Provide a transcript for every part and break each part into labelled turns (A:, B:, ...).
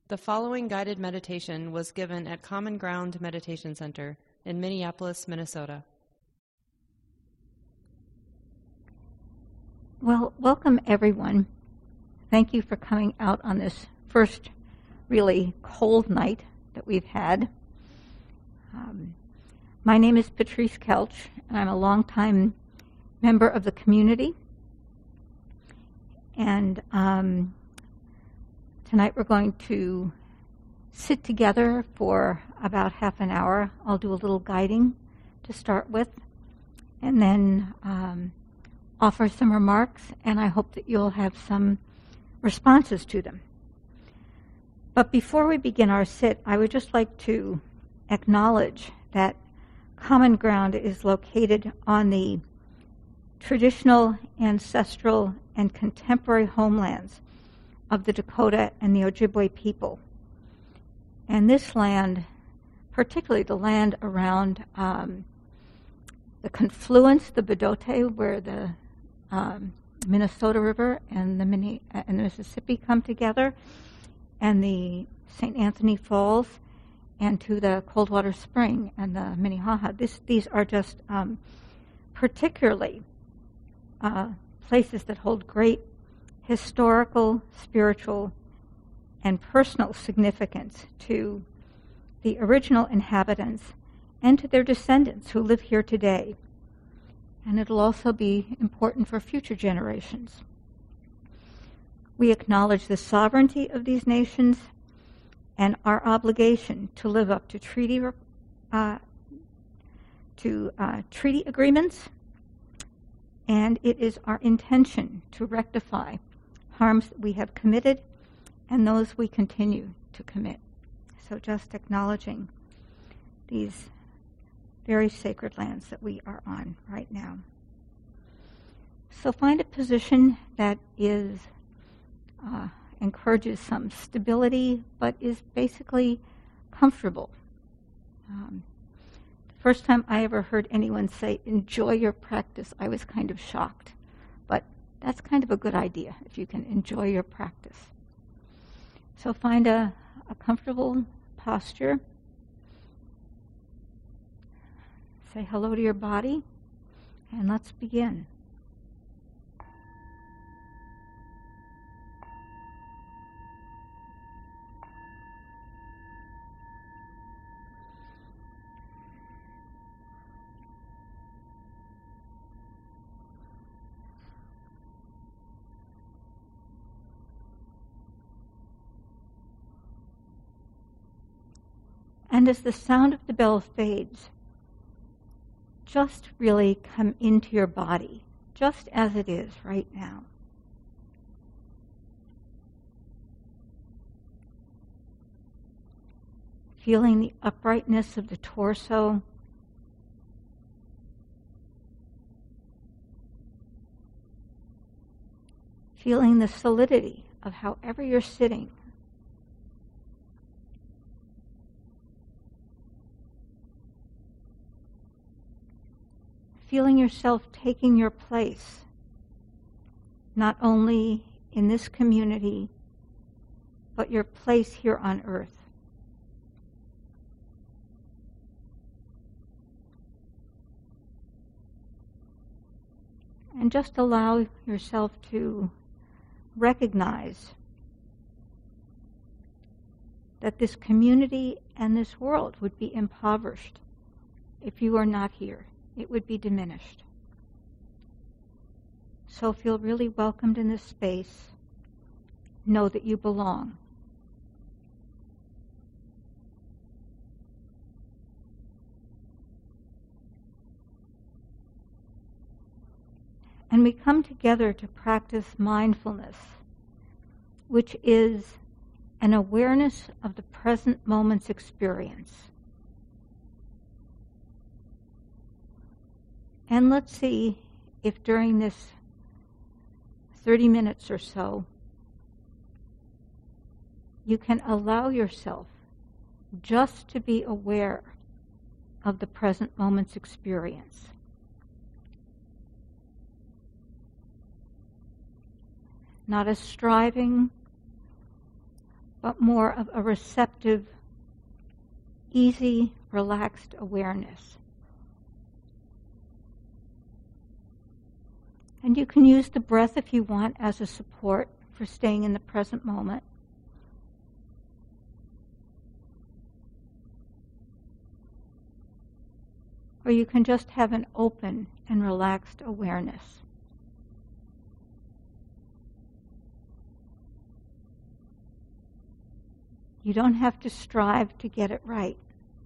A: The following guided meditation was given at Common Ground Meditation Center in Minneapolis, Minnesota.
B: Well, welcome everyone. Thank you for coming out on this first really cold night that we've had. My name is Patrice Kelch, and I'm a longtime member of the community. And tonight we're going to sit together for about half an hour. I'll do a little guiding to start with, and then offer some remarks, and I hope that you'll have some responses to them. But before we begin our sit, I would just like to acknowledge that Common Ground is located on the traditional, ancestral, and contemporary homelands of the Dakota and the Ojibwe people. And this land, particularly the land around the confluence, the Bdote, where the Minnesota River and the Mississippi come together, and the St. Anthony Falls, and to the Coldwater Spring and the Minnehaha. These are just particularly places that hold great historical, spiritual, and personal significance to the original inhabitants and to their descendants who live here today. And it'll also be important for future generations. We acknowledge the sovereignty of these nations and our obligation to live up to treaty agreements, and it is our intention to rectify harms that we have committed and those we continue to commit. So just acknowledging these very sacred lands that we are on right now. So find a position that encourages some stability, but is basically comfortable. The first time I ever heard anyone say, "enjoy your practice," I was kind of shocked. But that's kind of a good idea, if you can enjoy your practice. So find a comfortable posture. Say hello to your body, and let's begin. And as the sound of the bell fades, just really come into your body, just as it is right now. Feeling the uprightness of the torso, feeling the solidity of however you're sitting. Feeling yourself taking your place, not only in this community, but your place here on earth. And just allow yourself to recognize that this community and this world would be impoverished if you are not here. It would be diminished. So feel really welcomed in this space. Know that you belong. And we come together to practice mindfulness, which is an awareness of the present moment's experience. And let's see if during this 30 minutes or so, you can allow yourself just to be aware of the present moment's experience. Not as striving, but more of a receptive, easy, relaxed awareness. And you can use the breath if you want as a support for staying in the present moment. Or you can just have an open and relaxed awareness. You don't have to strive to get it right.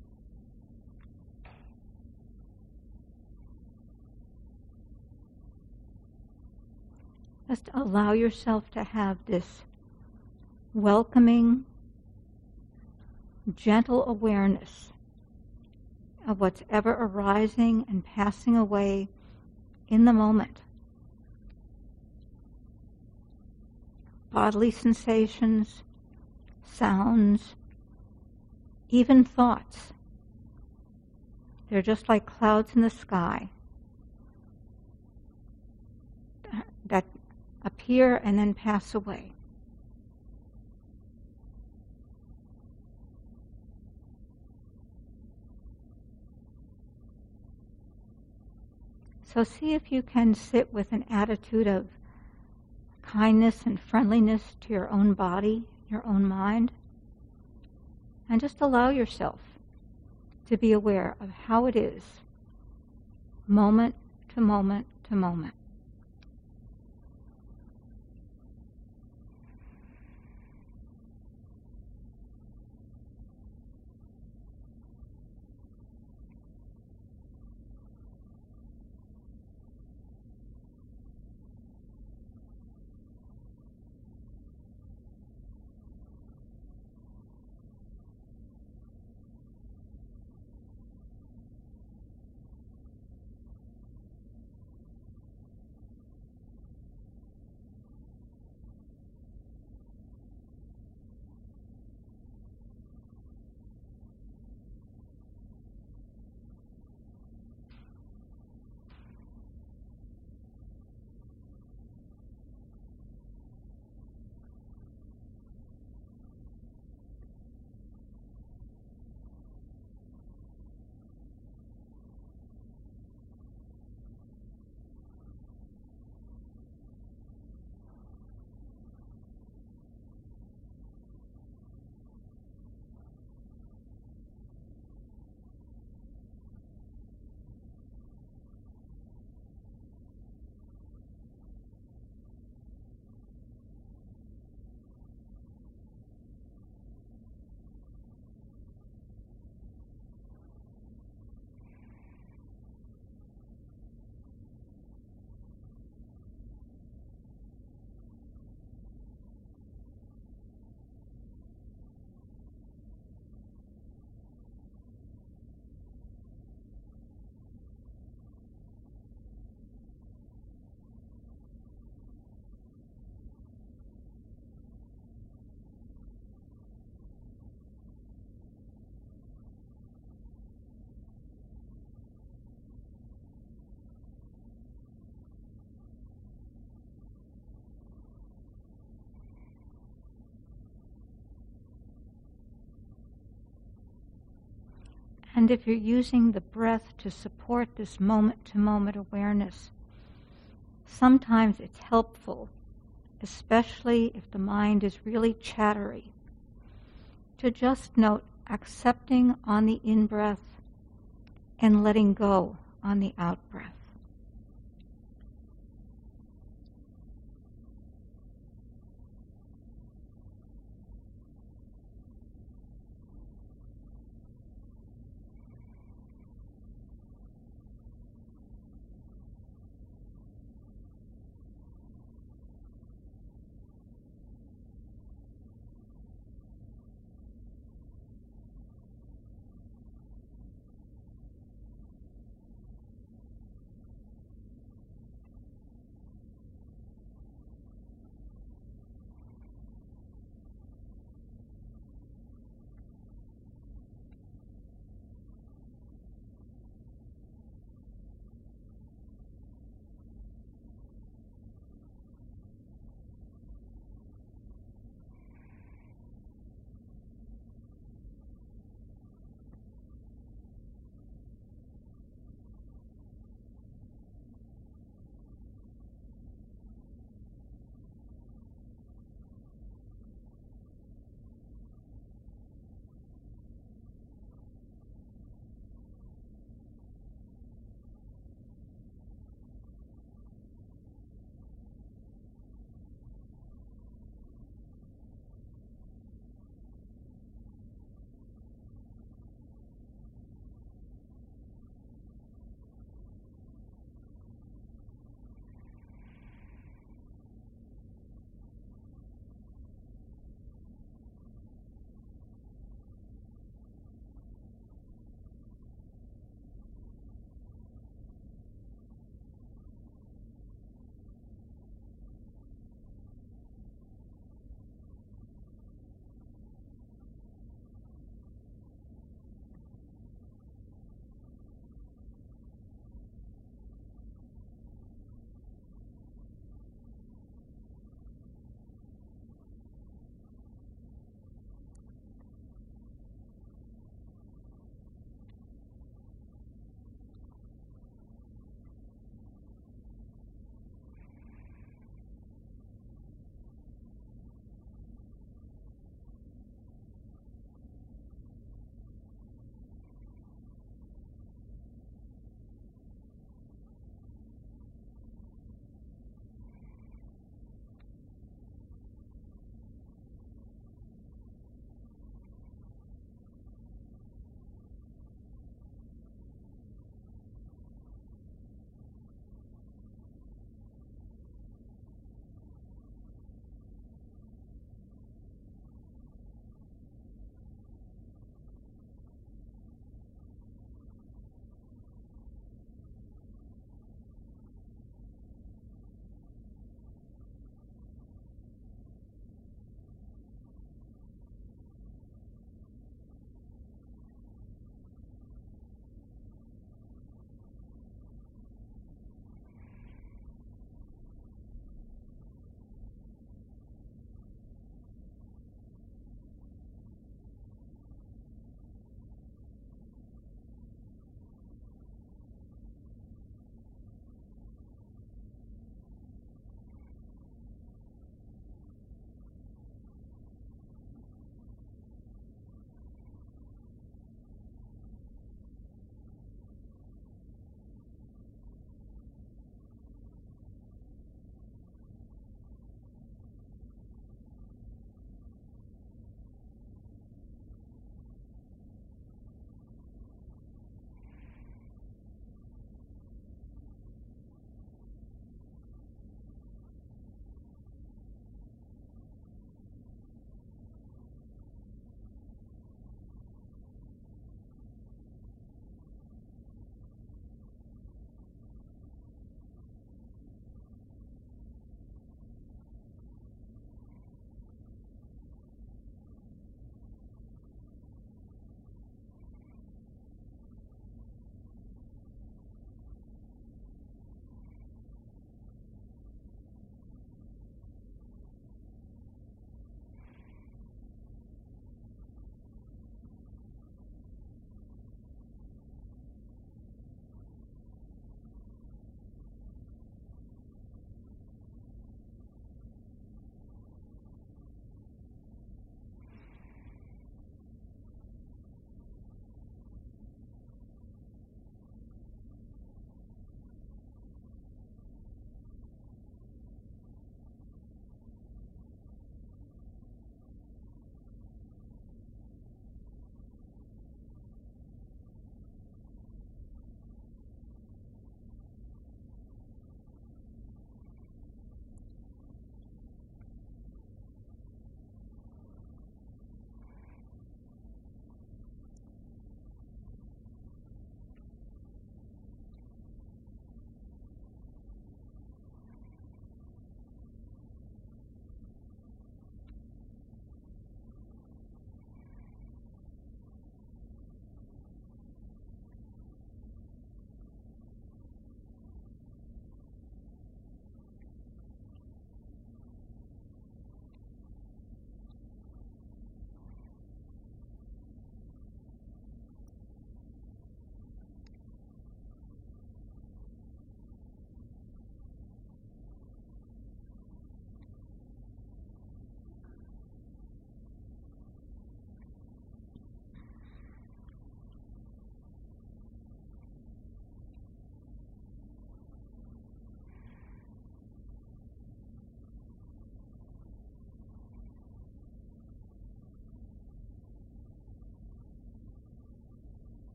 B: Just allow yourself to have this welcoming, gentle awareness of what's ever arising and passing away in the moment. Bodily sensations, sounds, even thoughts. They're just like clouds in the sky that appear and then pass away. So see if you can sit with an attitude of kindness and friendliness to your own body, your own mind, and just allow yourself to be aware of how it is, moment to moment to moment. And if you're using the breath to support this moment-to-moment awareness, sometimes it's helpful, especially if the mind is really chattery, to just note accepting on the in-breath and letting go on the out-breath.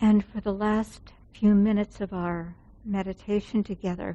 B: And for the last few minutes of our meditation together,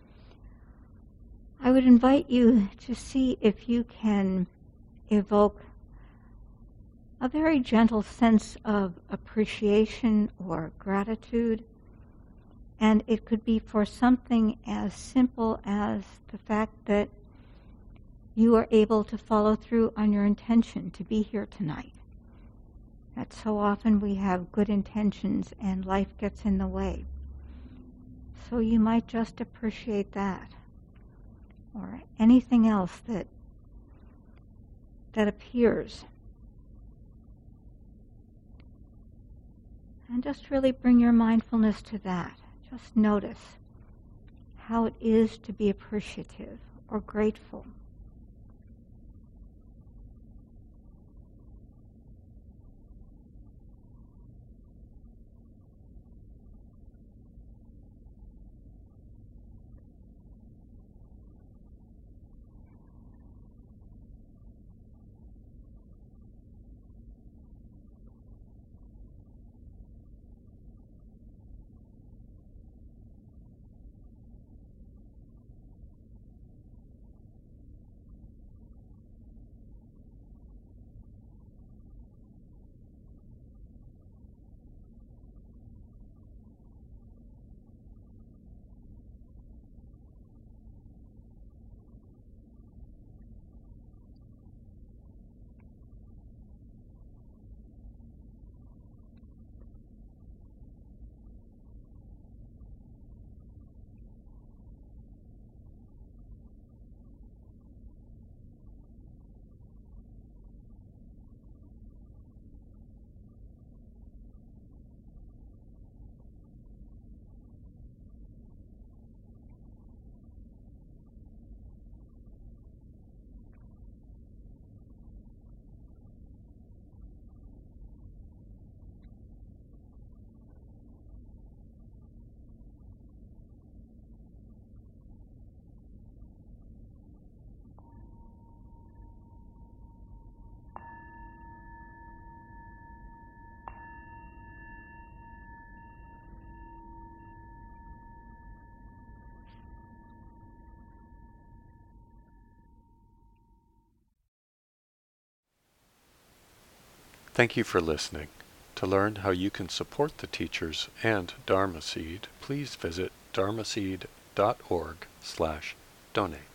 B: I would invite you to see if you can evoke a very gentle sense of appreciation or gratitude. And it could be for something as simple as the fact that you are able to follow through on your intention to be here tonight. That so often we have good intentions and life gets in the way. So you might just appreciate that, or anything else that appears. And just really bring your mindfulness to that. Just notice how it is to be appreciative or grateful.
C: Thank you for listening. To learn how you can support the teachers and Dharma Seed, please visit dharmaseed.org/donate.